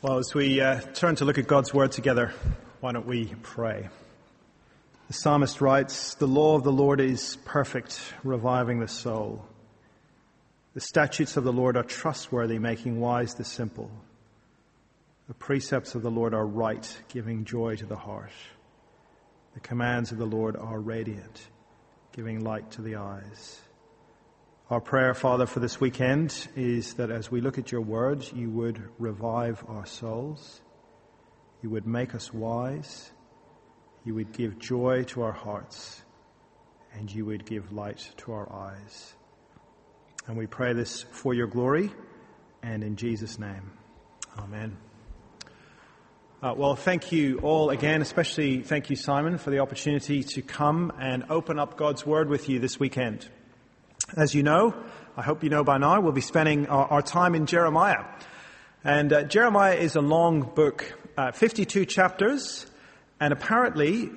Well, as we turn to look at God's Word together, why don't we pray? The psalmist writes, "The law of the Lord is perfect, reviving the soul. The statutes of the Lord are trustworthy, making wise the simple. The precepts of the Lord are right, giving joy to the heart. The commands of the Lord are radiant, giving light to the eyes." Our prayer, Father, for this weekend is that as we look at your word, you would revive our souls, you would make us wise, you would give joy to our hearts, and you would give light to our eyes. And we pray this for your glory and in Jesus' name. Amen. Well, thank you all again, especially thank you, Simon, for the opportunity to come and open up God's word with you this weekend. As you know, I hope you know by now, we'll be spending our time in Jeremiah. And Jeremiah is a long book, 52 chapters, and apparently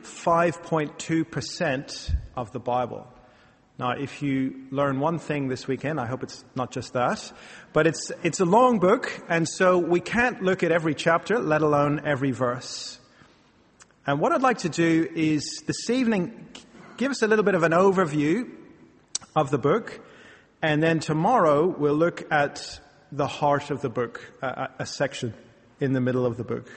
5.2% of the Bible. Now, if you learn one thing this weekend, I hope it's not just that, but it's a long book, and so we can't look at every chapter, let alone every verse. And what I'd like to do is this evening give us a little bit of an overview of the book, and then tomorrow we'll look at the heart of the book, a section in the middle of the book.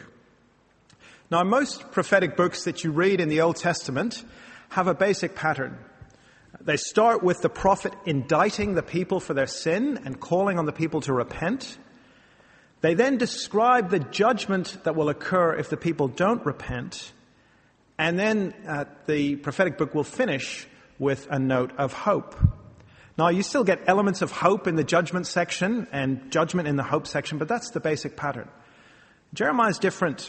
Now, most prophetic books that you read in the Old Testament have a basic pattern. They start with the prophet indicting the people for their sin and calling on the people to repent. They then describe the judgment that will occur if the people don't repent, and then the prophetic book will finish with a note of hope. Now, you still get elements of hope in the judgment section and judgment in the hope section, but that's the basic pattern. Jeremiah's different.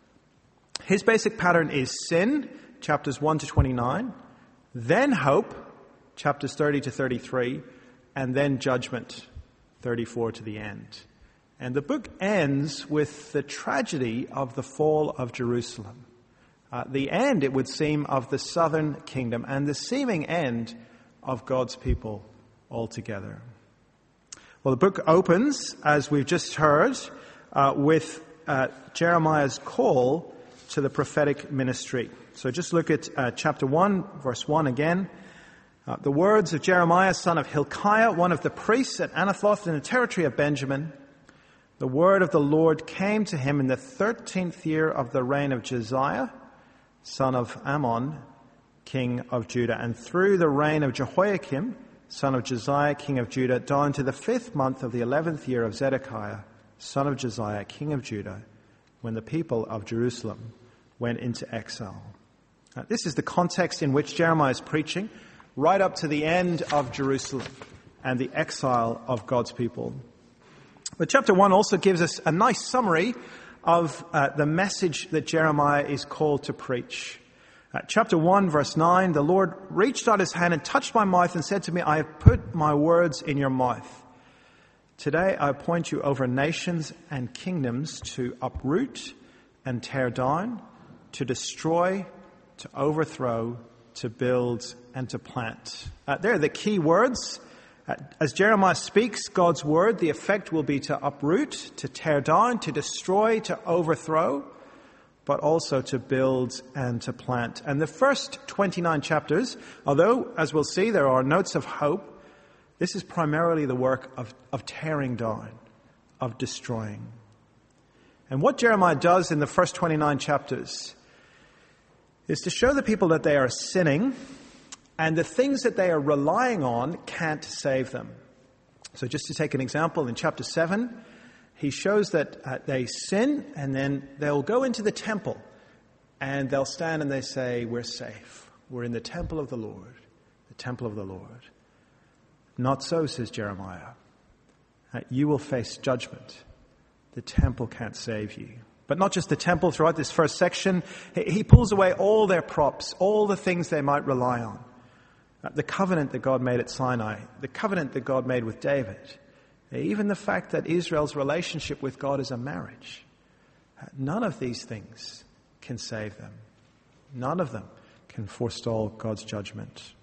His basic pattern is sin, chapters 1 to 29, then hope, chapters 30 to 33, and then judgment, 34 to the end. And the book ends with the tragedy of the fall of Jerusalem. The end, it would seem, of the southern kingdom and the seeming end of God's people altogether. Well, the book opens, as we've just heard, with Jeremiah's call to the prophetic ministry. So just look at chapter 1, verse 1 again. The words of Jeremiah, son of Hilkiah, one of the priests at Anathoth in the territory of Benjamin. The word of the Lord came to him in the 13th year of the reign of Josiah, son of Ammon, king of Judah, and through the reign of Jehoiakim, son of Josiah, king of Judah, down to the 5th month of the 11th year of Zedekiah, son of Josiah, king of Judah, when the people of Jerusalem went into exile. Now, this is the context in which Jeremiah is preaching, right up to the end of Jerusalem and the exile of God's people. But chapter 1 also gives us a nice summary of the message that Jeremiah is called to preach. Chapter 1, verse 9, the Lord reached out his hand and touched my mouth and said to me, "I have put my words in your mouth. Today I appoint you over nations and kingdoms to uproot and tear down, to destroy, to overthrow, to build, and to plant." There are the key words. As Jeremiah speaks God's word, the effect will be to uproot, to tear down, to destroy, to overthrow, but also to build and to plant. And the first 29 chapters, although, as we'll see, there are notes of hope, this is primarily the work of tearing down, of destroying. And what Jeremiah does in the first 29 chapters is to show the people that they are sinning, and the things that they are relying on can't save them. So just to take an example, in chapter 7, he shows that they sin, and then they'll go into the temple, and they'll stand and they say, "We're safe. We're in the temple of the Lord, the temple of the Lord." Not so, says Jeremiah. You will face judgment. The temple can't save you. But not just the temple. Throughout this first section, he pulls away all their props, all the things they might rely on. The covenant that God made at Sinai, the covenant that God made with David, even the fact that Israel's relationship with God is a marriage. None of these things can save them. None of them can forestall God's judgment.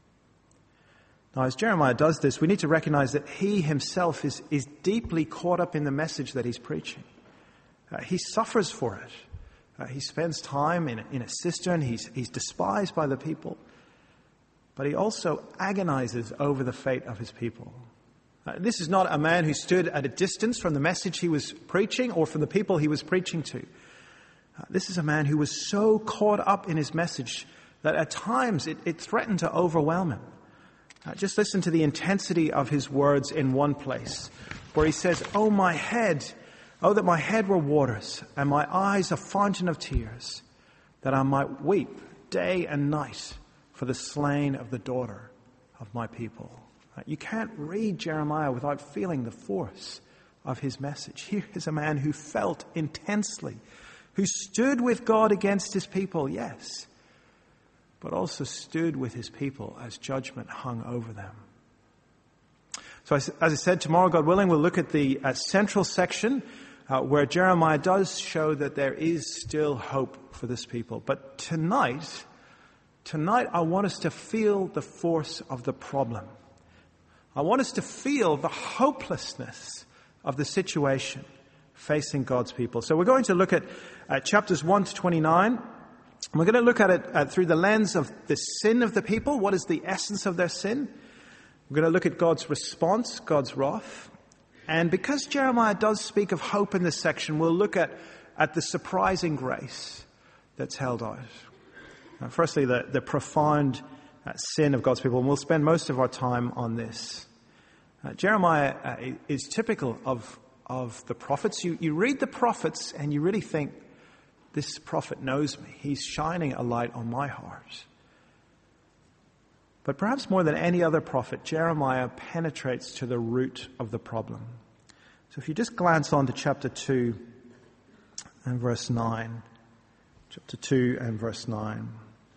Now, as Jeremiah does this, we need to recognize that he himself is deeply caught up in the message that he's preaching. He suffers for it. He spends time in a cistern. He's despised by the people. But he also agonizes over the fate of his people. This is not a man who stood at a distance from the message he was preaching or from the people he was preaching to. This is a man who was so caught up in his message that at times it threatened to overwhelm him. Just listen to the intensity of his words in one place, where he says, "Oh, my head, oh, that my head were waters, and my eyes a fountain of tears, that I might weep day and night for the slain of the daughter of my people." You can't read Jeremiah without feeling the force of his message. Here is a man who felt intensely, who stood with God against his people, yes, but also stood with his people as judgment hung over them. So as I said, tomorrow, God willing, we'll look at the central section where Jeremiah does show that there is still hope for this people. But tonight I want us to feel the force of the problem. I want us to feel the hopelessness of the situation facing God's people. So we're going to look at chapters 1 to 29. We're going to look at it through the lens of the sin of the people. What is the essence of their sin? We're going to look at God's response, God's wrath. And because Jeremiah does speak of hope in this section, we'll look at the surprising grace that's held out. Firstly, the profound sin of God's people. And we'll spend most of our time on this. Jeremiah is typical of the prophets. You read the prophets and you really think, this prophet knows me. He's shining a light on my heart. But perhaps more than any other prophet, Jeremiah penetrates to the root of the problem. So if you just glance on to chapter 2 and verse 9. Chapter 2 and verse 9.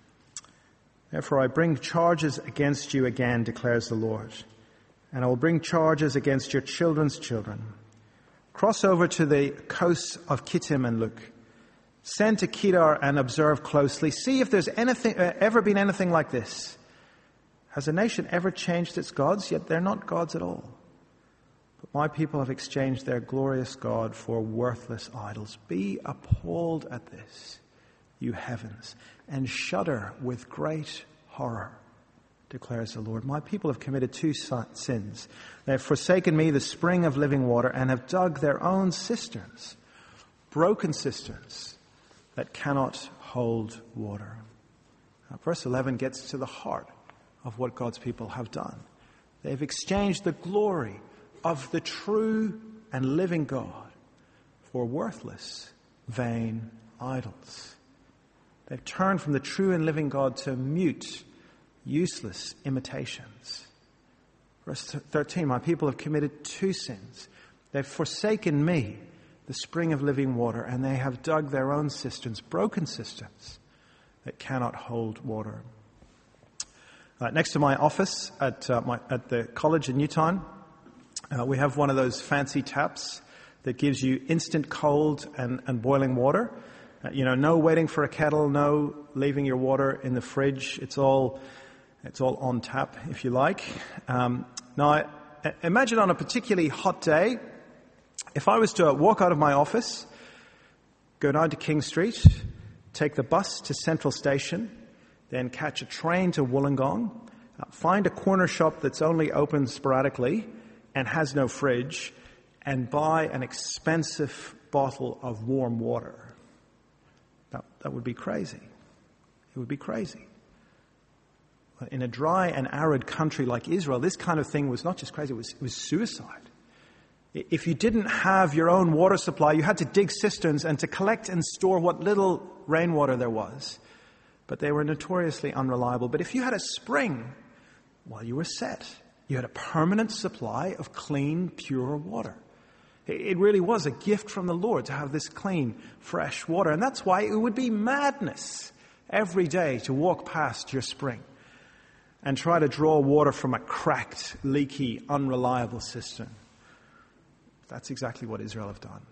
"Therefore I bring charges against you again, declares the Lord, and I will bring charges against your children's children. Cross over to the coasts of Kittim and look. Send to Kedar and observe closely. See if there's ever been anything like this. Has a nation ever changed its gods? Yet they're not gods at all. But my people have exchanged their glorious God for worthless idols. Be appalled at this, you heavens, and shudder with great horror, declares the Lord. My people have committed two sins. They have forsaken me, the spring of living water, and have dug their own cisterns, broken cisterns that cannot hold water." Now, verse 11 gets to the heart of what God's people have done. They've exchanged the glory of the true and living God for worthless, vain idols. They've turned from the true and living God to mute, useless imitations. Verse 13, "My people have committed two sins. They've forsaken me, the spring of living water, and they have dug their own cisterns, broken cisterns that cannot hold water." Next to my office at the college in Newtown, we have one of those fancy taps that gives you instant cold and boiling water. No waiting for a kettle, no leaving your water in the fridge. It's all on tap, if you like. Now, imagine on a particularly hot day, if I was to walk out of my office, go down to King Street, take the bus to Central Station, then catch a train to Wollongong, find a corner shop that's only open sporadically and has no fridge, and buy an expensive bottle of warm water. That would be crazy. It would be crazy. In a dry and arid country like Israel, this kind of thing was not just crazy, it was suicide. If you didn't have your own water supply, you had to dig cisterns and to collect and store what little rainwater there was. But they were notoriously unreliable. But if you had a spring, well, you were set. You had a permanent supply of clean, pure water. It really was a gift from the Lord to have this clean, fresh water. And that's why it would be madness every day to walk past your spring and try to draw water from a cracked, leaky, unreliable cistern. That's exactly what Israel have done.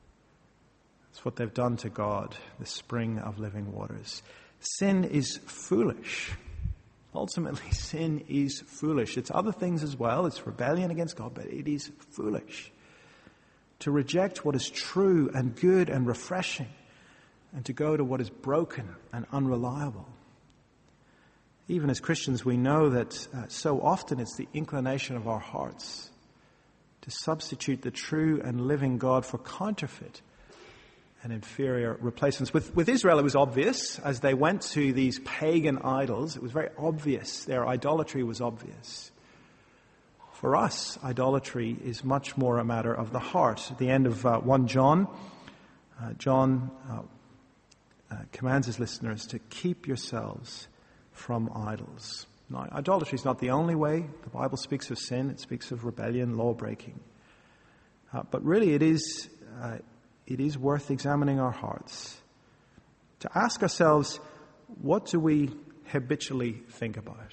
It's what they've done to God, the spring of living waters. Sin is foolish. Ultimately, sin is foolish. It's other things as well. It's rebellion against God, but it is foolish. to reject what is true and good and refreshing, and to go to what is broken and unreliable. Even as Christians, we know that so often it's the inclination of our hearts to substitute the true and living God for counterfeit and inferior replacements. With Israel, it was obvious. As they went to these pagan idols, it was very obvious. Their idolatry was obvious. For us, idolatry is much more a matter of the heart. At the end of 1 John, John commands his listeners to keep yourselves from idols. Now, idolatry is not the only way. The Bible speaks of sin. It speaks of rebellion, law-breaking. But really it is worth examining our hearts to ask ourselves, what do we habitually think about?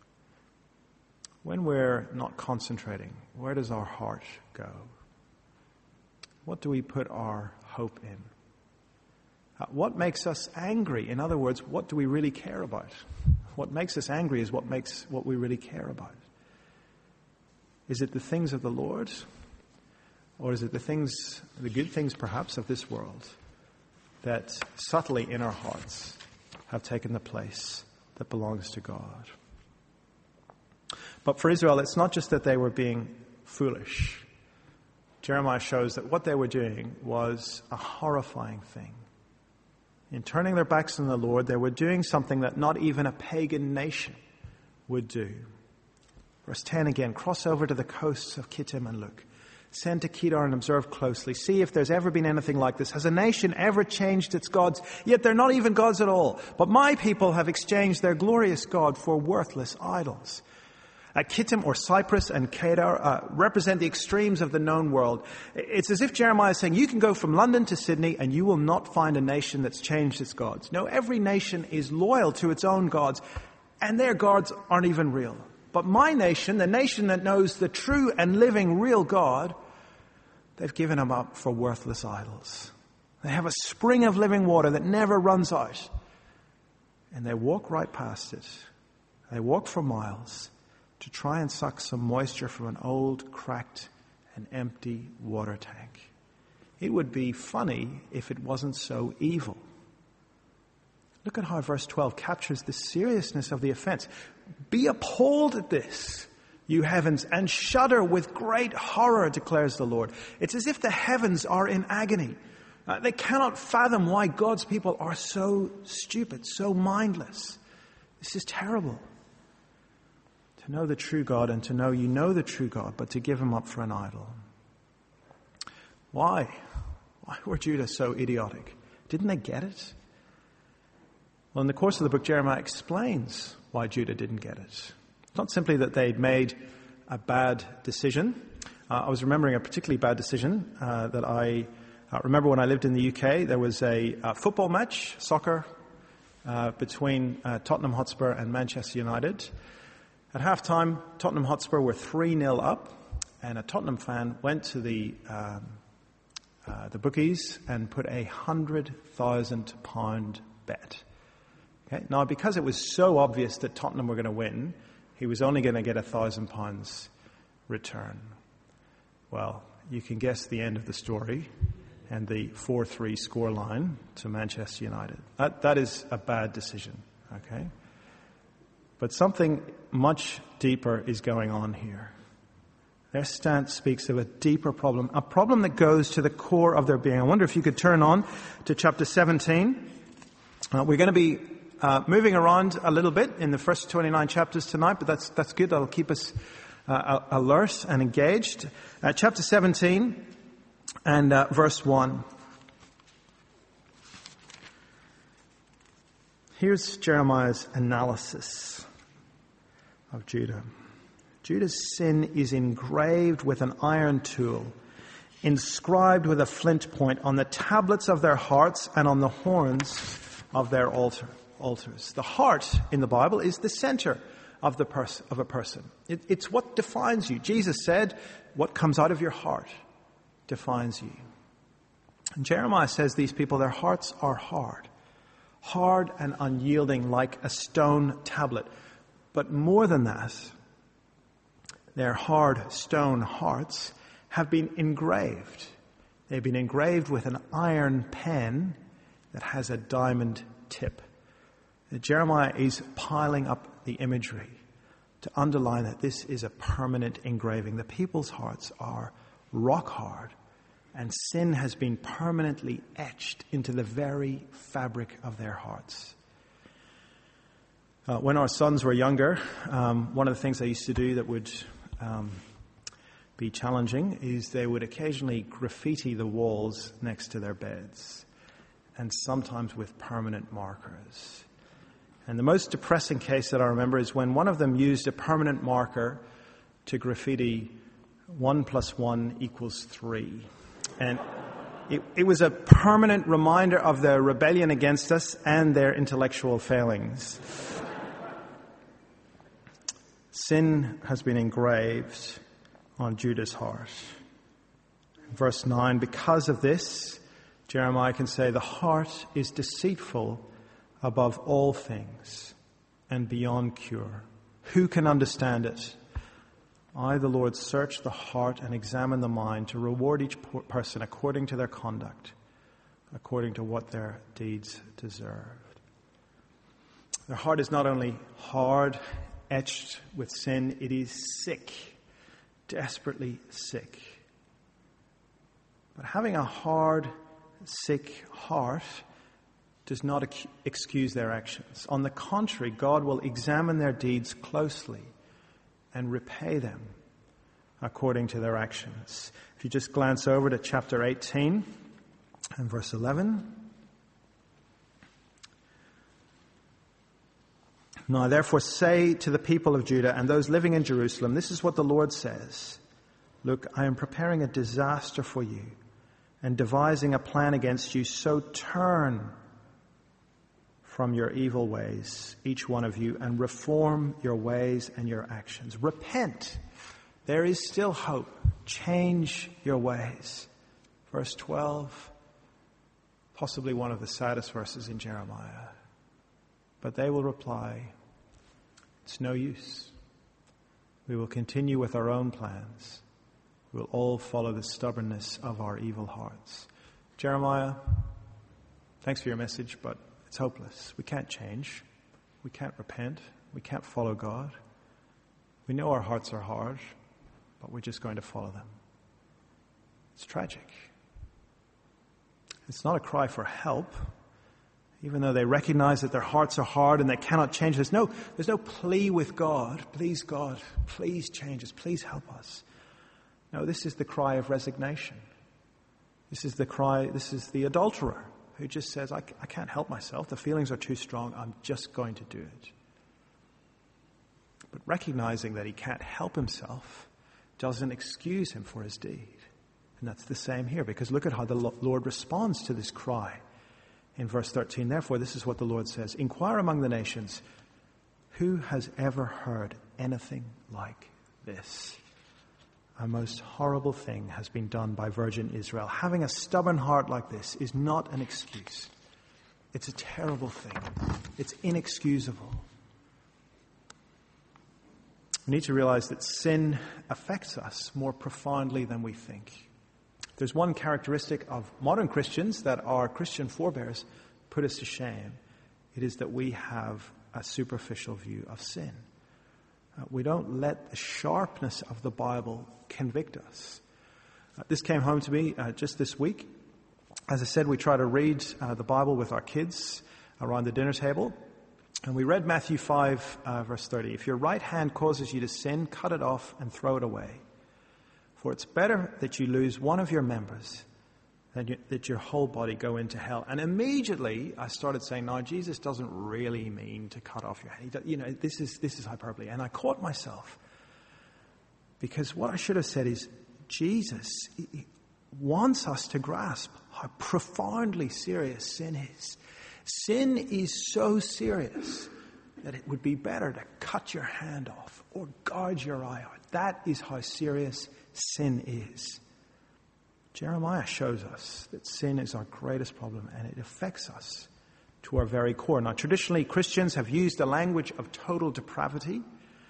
When we're not concentrating, where does our heart go? What do we put our hope in? What makes us angry? In other words, what do we really care about? What makes us angry is what we really care about. Is it the things of the Lord? Or is it the good things perhaps of this world that subtly in our hearts have taken the place that belongs to God? But for Israel, it's not just that they were being foolish. Jeremiah shows that what they were doing was a horrifying thing. In turning their backs on the Lord, they were doing something that not even a pagan nation would do. Verse 10 again, cross over to the coasts of Kittim and look. Send to Kedar and observe closely. See if there's ever been anything like this. Has a nation ever changed its gods? Yet they're not even gods at all. But my people have exchanged their glorious God for worthless idols. Kittim or Cyprus and Kedar represent the extremes of the known world. It's as if Jeremiah is saying, you can go from London to Sydney and you will not find a nation that's changed its gods. No, every nation is loyal to its own gods, and their gods aren't even real. But my nation, the nation that knows the true and living real God, they've given him up for worthless idols. They have a spring of living water that never runs out. And they walk right past it. They walk for miles to try and suck some moisture from an old, cracked, and empty water tank. It would be funny if it wasn't so evil. Look at how verse 12 captures the seriousness of the offense. Be appalled at this, you heavens, and shudder with great horror, declares the Lord. It's as if the heavens are in agony. They cannot fathom why God's people are so stupid, so mindless. This is terrible. To know the true God and to know you know the true God, but to give him up for an idol. Why? Why were Judah so idiotic? Didn't they get it? Well, in the course of the book, Jeremiah explains why Judah didn't get it. It's not simply that they'd made a bad decision. I was remembering a particularly bad decision that I remember when I lived in the UK. There was a football match, soccer, between Tottenham Hotspur and Manchester United. At halftime, Tottenham Hotspur were 3-0 up, and a Tottenham fan went to the bookies and put a £100,000 bet. Okay? Now, because it was so obvious that Tottenham were going to win, he was only going to get £1,000 return. Well, you can guess the end of the story and the 4-3 scoreline to Manchester United. That is a bad decision. Okay. But something much deeper is going on here. Their stance speaks of a deeper problem, a problem that goes to the core of their being. I wonder if you could turn on to chapter 17. We're going to be moving around a little bit in the first 29 chapters tonight, but that's good. That'll keep us alert and engaged. Chapter 17 and verse 1. Here's Jeremiah's analysis of Judah. Judah's sin is engraved with an iron tool, inscribed with a flint point on the tablets of their hearts and on the horns of their altars. The heart in the Bible is the center of a person. It's what defines you. Jesus said, what comes out of your heart defines you. And Jeremiah says these people, their hearts are hard and unyielding like a stone tablet. But more than that, their hard stone hearts have been engraved They've been engraved with an iron pen that has a diamond tip. Jeremiah is piling up the imagery to underline that this is a permanent engraving. The people's hearts are rock hard, and sin has been permanently etched into the very fabric of their hearts. When our sons were younger, one of the things they used to do that would be challenging is they would occasionally graffiti the walls next to their beds, and sometimes with permanent markers. And the most depressing case that I remember is when one of them used a permanent marker to graffiti 1 + 1 = 3. And it was a permanent reminder of their rebellion against us and their intellectual failings. Sin has been engraved on Judah's heart. Verse 9, because of this, Jeremiah can say, the heart is deceitful above all things and beyond cure. Who can understand it? I, the Lord, search the heart and examine the mind to reward each person according to their conduct, according to what their deeds deserved. Their heart is not only hard, etched with sin, it is sick, desperately sick. But having a hard, sick heart does not excuse their actions. On the contrary, God will examine their deeds closely and repay them according to their actions. If you just glance over to chapter 18 and verse 11. Now therefore say to the people of Judah and those living in Jerusalem, this is what the Lord says. Look, I am preparing a disaster for you and devising a plan against you, so turn from your evil ways, each one of you, and reform your ways and your actions. Repent. There is still hope. Change your ways. Verse 12, possibly one of the saddest verses in Jeremiah. But they will reply, it's no use. We will continue with our own plans. We will all follow the stubbornness of our evil hearts. Jeremiah, thanks for your message, but it's hopeless. We can't change. We can't repent. We can't follow God. We know our hearts are hard, but we're just going to follow them. It's tragic. It's not a cry for help, even though they recognize that their hearts are hard and they cannot change. There's no plea with God. God, please change us. Please help us. No, this is the cry of resignation. This is the adulterer who just says, I can't help myself. The feelings are too strong. I'm just going to do it. But recognizing that he can't help himself doesn't excuse him for his deed. And that's the same here, because look at how the Lord responds to this cry. In verse 13, therefore, this is what the Lord says, inquire among the nations, who has ever heard anything like this? A most horrible thing has been done by virgin Israel. Having a stubborn heart like this is not an excuse. It's a terrible thing. It's inexcusable. We need to realize that sin affects us more profoundly than we think. There's one characteristic of modern Christians that our Christian forebears put us to shame. It is that we have a superficial view of sin. We don't let the sharpness of the Bible convict us. This came home to me just this week. As I said, we try to read the Bible with our kids around the dinner table. And we read Matthew 5, verse 30. If your right hand causes you to sin, cut it off and throw it away. For it's better that you lose one of your members than that your whole body go into hell. And immediately I started saying, no, Jesus doesn't really mean to cut off your hand. This is hyperbole. And I caught myself. Because what I should have said is, Jesus wants us to grasp how profoundly serious sin is. Sin is so serious that it would be better to cut your hand off or gouge your eye out. That is how serious sin is. Jeremiah shows us that sin is our greatest problem and it affects us to our very core. Now, traditionally, Christians have used the language of total depravity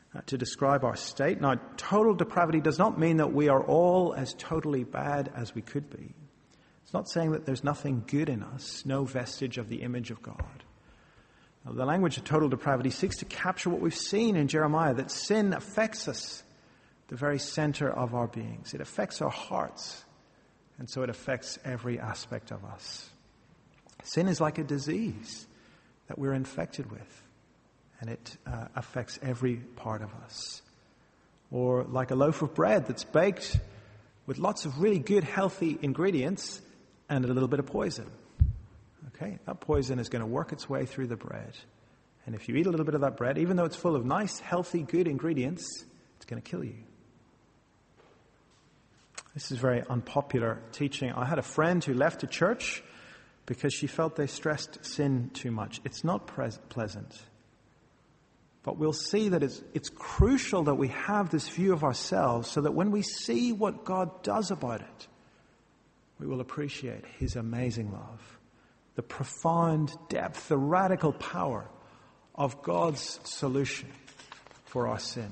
to describe our state. Now, total depravity does not mean that we are all as totally bad as we could be. It's not saying that there's nothing good in us, no vestige of the image of God. Now, the language of total depravity seeks to capture what we've seen in Jeremiah, that sin affects us, the very center of our beings. It affects our hearts, and so it affects every aspect of us. Sin is like a disease that we're infected with, and it affects every part of us. Or like a loaf of bread that's baked with lots of really good, healthy ingredients and a little bit of poison. Okay, that poison is going to work its way through the bread. And if you eat a little bit of that bread, even though it's full of nice, healthy, good ingredients, it's going to kill you. This is very unpopular teaching. I had a friend who left a church because she felt they stressed sin too much. It's not pleasant. But we'll see that it's crucial that we have this view of ourselves so that when we see what God does about it, we will appreciate his amazing love, the profound depth, the radical power of God's solution for our sin.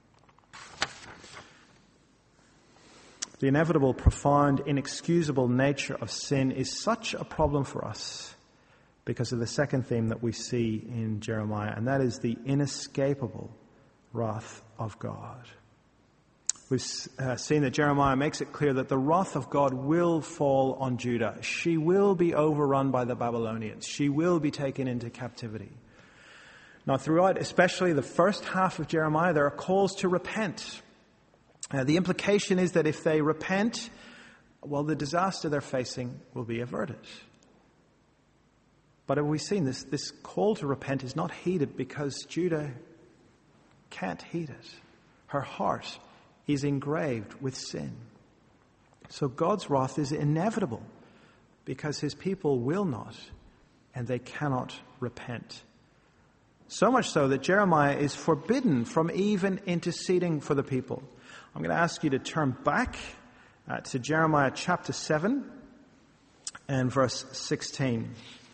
The inevitable, profound, inexcusable nature of sin is such a problem for us because of the second theme that we see in Jeremiah, and that is the inescapable wrath of God. We've seen that Jeremiah makes it clear that the wrath of God will fall on Judah. She will be overrun by the Babylonians. She will be taken into captivity. Now, throughout, especially the first half of Jeremiah, there are calls to repent. The implication is that if they repent, well, the disaster they're facing will be averted. But have we seen this call to repent is not heeded because Judah can't heed it. Her heart is engraved with sin. So God's wrath is inevitable because his people will not and they cannot repent. So much so that Jeremiah is forbidden from even interceding for the people. I'm going to ask you to turn back to Jeremiah chapter 7 and verse 16.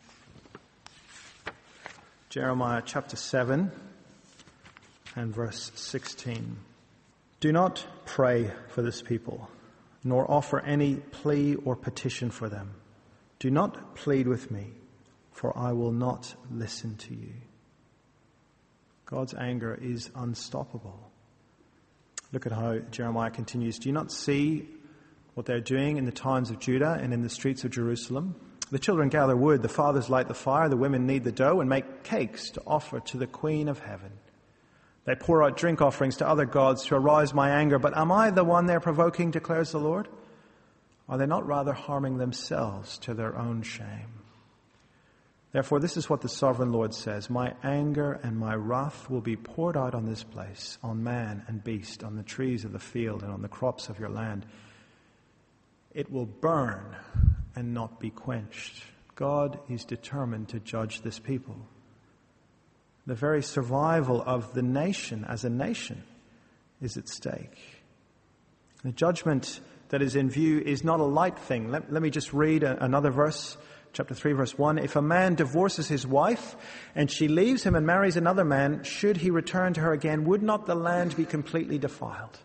Jeremiah chapter 7 and verse 16. Do not pray for this people, nor offer any plea or petition for them. Do not plead with me, for I will not listen to you. God's anger is unstoppable. Look at how Jeremiah continues. Do you not see what they're doing in the towns of Judah and in the streets of Jerusalem? The children gather wood, the fathers light the fire, the women knead the dough and make cakes to offer to the Queen of Heaven. They pour out drink offerings to other gods to arouse my anger. But am I the one they're provoking, declares the Lord? Are they not rather harming themselves to their own shame? Therefore, this is what the sovereign Lord says. My anger and my wrath will be poured out on this place, on man and beast, on the trees of the field and on the crops of your land. It will burn and not be quenched. God is determined to judge this people. The very survival of the nation as a nation is at stake. The judgment that is in view is not a light thing. Let me just read another verse. Chapter 3, verse 1, if a man divorces his wife and she leaves him and marries another man, should he return to her again, would not the land be completely defiled?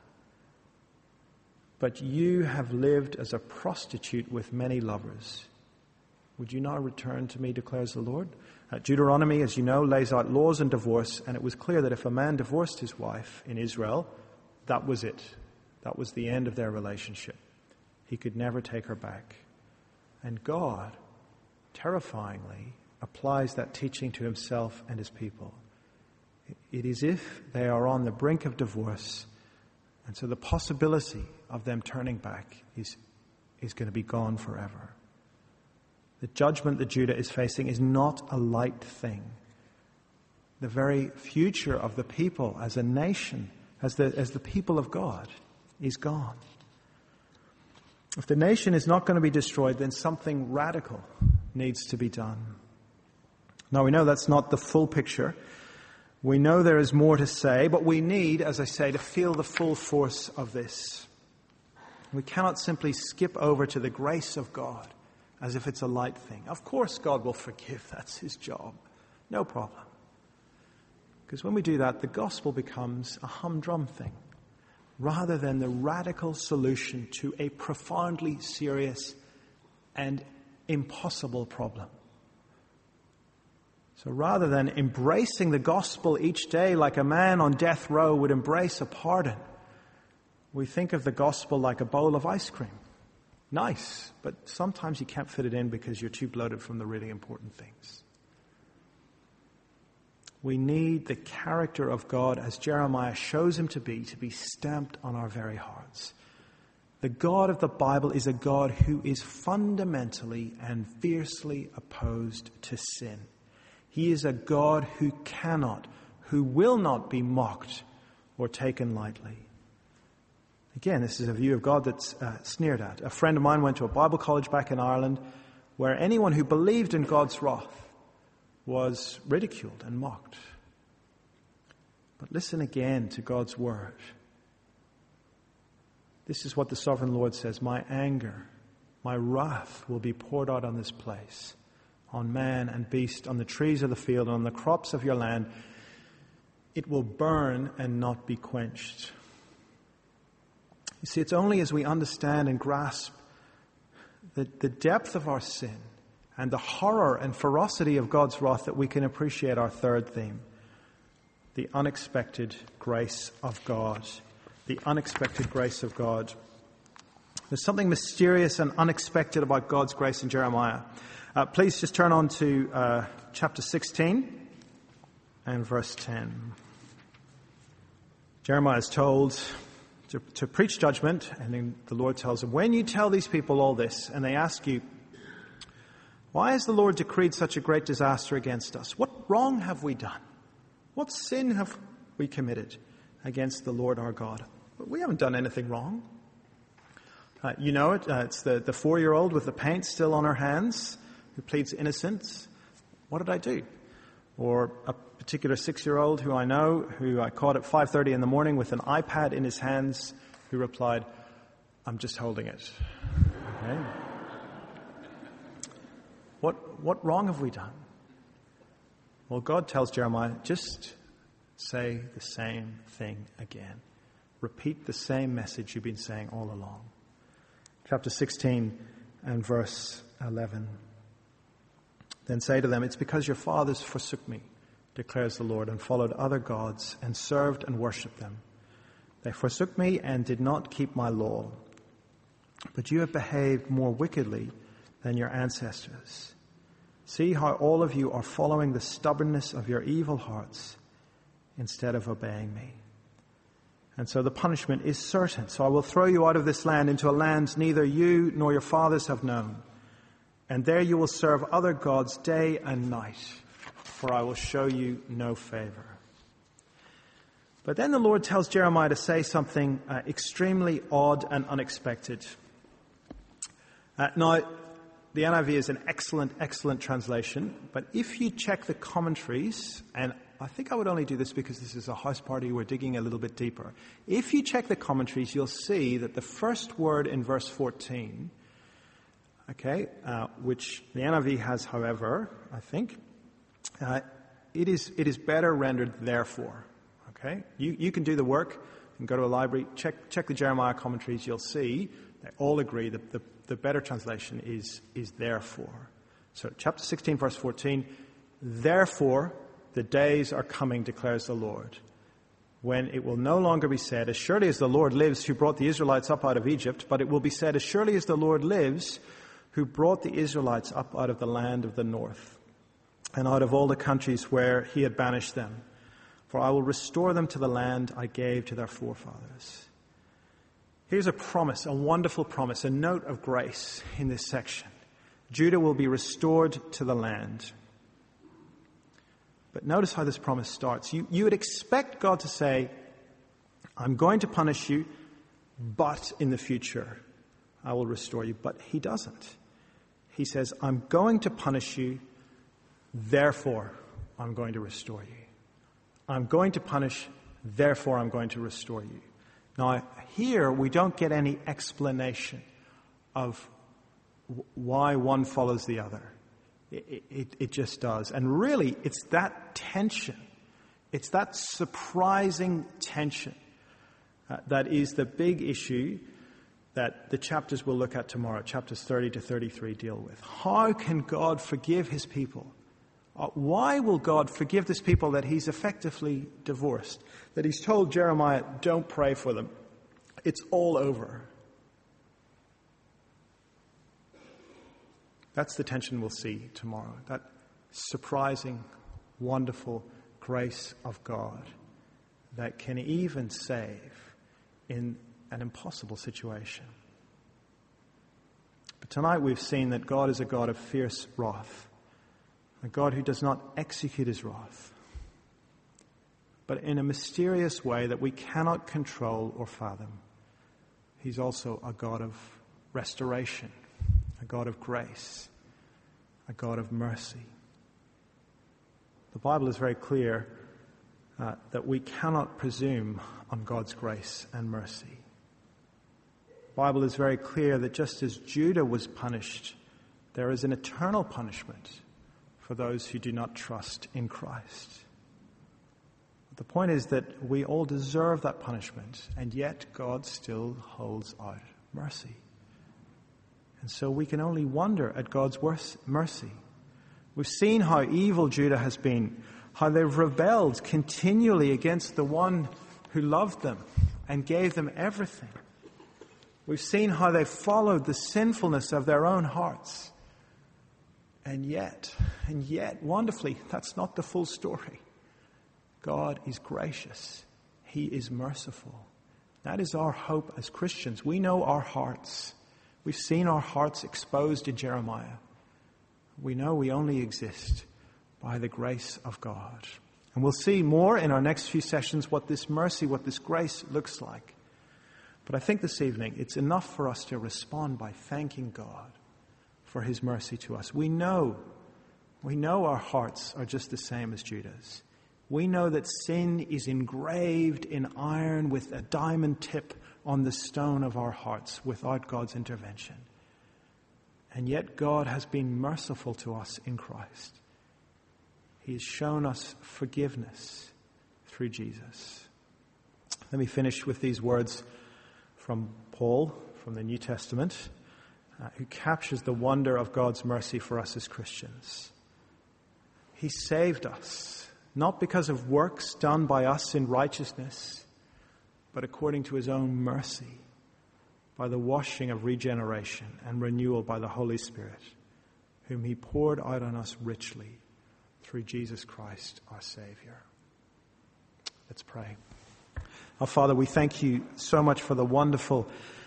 But you have lived as a prostitute with many lovers. Would you not return to me, declares the Lord? Deuteronomy, as you know, lays out laws on divorce, and it was clear that if a man divorced his wife in Israel, that was it. That was the end of their relationship. He could never take her back. And God terrifyingly applies that teaching to himself and his people. It is if they are on the brink of divorce, and so the possibility of them turning back is going to be gone forever. The judgment that Judah is facing is not a light thing. The very future of the people as a nation, as the people of God, is gone. If the nation is not going to be destroyed, then something radical needs to be done. Now, we know that's not the full picture. We know there is more to say, but we need, as I say, to feel the full force of this. We cannot simply skip over to the grace of God as if it's a light thing. Of course God will forgive. That's his job. No problem. Because when we do that, the gospel becomes a humdrum thing, rather than the radical solution to a profoundly serious and impossible problem. So rather than embracing the gospel each day like a man on death row would embrace a pardon, we think of the gospel like a bowl of ice cream. Nice, but sometimes you can't fit it in because you're too bloated from the really important things. We need the character of God, as Jeremiah shows him to be stamped on our very hearts. The God of the Bible is a God who is fundamentally and fiercely opposed to sin. He is a God who cannot, who will not be mocked or taken lightly. Again, this is a view of God that's sneered at. A friend of mine went to a Bible college back in Ireland where anyone who believed in God's wrath was ridiculed and mocked. But listen again to God's word. This is what the sovereign Lord says: my anger, my wrath will be poured out on this place, on man and beast, on the trees of the field, and on the crops of your land. It will burn and not be quenched. You see, it's only as we understand and grasp the depth of our sin and the horror and ferocity of God's wrath that we can appreciate our third theme: the unexpected grace of God. The unexpected grace of God. There's something mysterious and unexpected about God's grace in Jeremiah. Please just turn on to chapter 16 and verse 10. Jeremiah is told to preach judgment, and then the Lord tells him, when you tell these people all this, and they ask you, why has the Lord decreed such a great disaster against us? What wrong have we done? What sin have we committed against the Lord our God? We haven't done anything wrong. You know it. It's the 4-year-old with the paint still on her hands who pleads innocence. What did I do? Or a particular 6-year-old who I know, who I caught at 5:30 in the morning with an iPad in his hands, who replied, I'm just holding it. Okay. What wrong have we done? Well, God tells Jeremiah, just say the same thing again. Repeat the same message you've been saying all along. Chapter 16 and verse 11. Then say to them, it's because your fathers forsook me, declares the Lord, and followed other gods and served and worshipped them. They forsook me and did not keep my law. But you have behaved more wickedly than your ancestors. See how all of you are following the stubbornness of your evil hearts instead of obeying me. And so the punishment is certain. So I will throw you out of this land into a land neither you nor your fathers have known. And there you will serve other gods day and night, for I will show you no favor. But then the Lord tells Jeremiah to say something extremely odd and unexpected. Now, the NIV is an excellent translation, but if you check the commentaries, and I think I would only do this because this is a house party, we're digging a little bit deeper. If you check the commentaries, you'll see that the first word in verse 14, which the NIV has, however, I think, it is better rendered therefore. Okay, you can do the work and go to a library, check the Jeremiah commentaries. You'll see they all agree that the better translation is therefore. So chapter 16, verse 14, therefore the days are coming, declares the Lord, when it will no longer be said, as surely as the Lord lives who brought the Israelites up out of Egypt, but it will be said, as surely as the Lord lives who brought the Israelites up out of the land of the north and out of all the countries where he had banished them. For I will restore them to the land I gave to their forefathers. Here's a promise, a wonderful promise, a note of grace in this section. Judah will be restored to the land. But notice how this promise starts. You would expect God to say, I'm going to punish you, but in the future I will restore you. But he doesn't. He says, I'm going to punish you, therefore I'm going to restore you. I'm going to punish, therefore I'm going to restore you. Now, here we don't get any explanation of why one follows the other. It just does. And really, it's that tension It's that surprising tension that is the big issue that the chapters we'll look at tomorrow, chapters 30 to 33, deal with. How can God forgive his people? Why will God forgive this people that he's effectively divorced? That he's told Jeremiah, don't pray for them. It's all over. That's the tension we'll see tomorrow. That surprising, wonderful grace of God that can even save in an impossible situation. But tonight we've seen that God is a God of fierce wrath, a God who does not execute his wrath, but in a mysterious way that we cannot control or fathom. He's also a God of restoration, a God of grace, a God of mercy. The Bible is very clear that we cannot presume on God's grace and mercy. The Bible is very clear that just as Judah was punished, there is an eternal punishment for those who do not trust in Christ. The point is that we all deserve that punishment, and yet God still holds out mercy. And so we can only wonder at God's mercy. We've seen how evil Judah has been, how they've rebelled continually against the one who loved them and gave them everything. We've seen how they followed the sinfulness of their own hearts. And yet, wonderfully, that's not the full story. God is gracious. He is merciful. That is our hope as Christians. We know our hearts. We've seen our hearts exposed in Jeremiah. We know we only exist by the grace of God. And we'll see more in our next few sessions what this mercy, what this grace looks like. But I think this evening it's enough for us to respond by thanking God for his mercy to us. We know our hearts are just the same as Judah's. We know that sin is engraved in iron with a diamond tip on the stone of our hearts without God's intervention. And yet God has been merciful to us in Christ. He has shown us forgiveness through Jesus. Let me finish with these words from Paul, from the New Testament, who captures the wonder of God's mercy for us as Christians. He saved us, not because of works done by us in righteousness, but according to his own mercy, by the washing of regeneration and renewal by the Holy Spirit, whom he poured out on us richly through Jesus Christ, our Savior. Let's pray. Our Father, we thank you so much for the wonderful,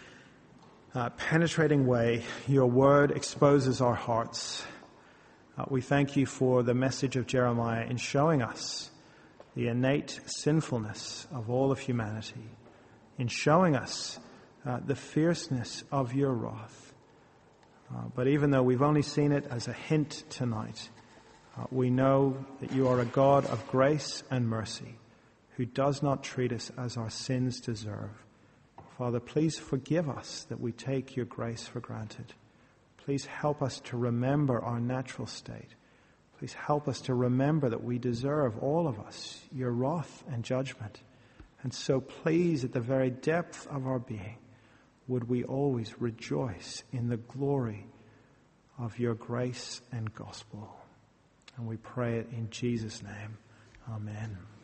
penetrating way your word exposes our hearts. We thank you for the message of Jeremiah in showing us the innate sinfulness of all of humanity, in showing us the fierceness of your wrath. But even though we've only seen it as a hint tonight, we know that you are a God of grace and mercy who does not treat us as our sins deserve. Father, please forgive us that we take your grace for granted. Please help us to remember our natural state. Please help us to remember that we deserve, all of us, your wrath and judgment. And so please, at the very depth of our being, would we always rejoice in the glory of your grace and gospel. And we pray it in Jesus' name. Amen.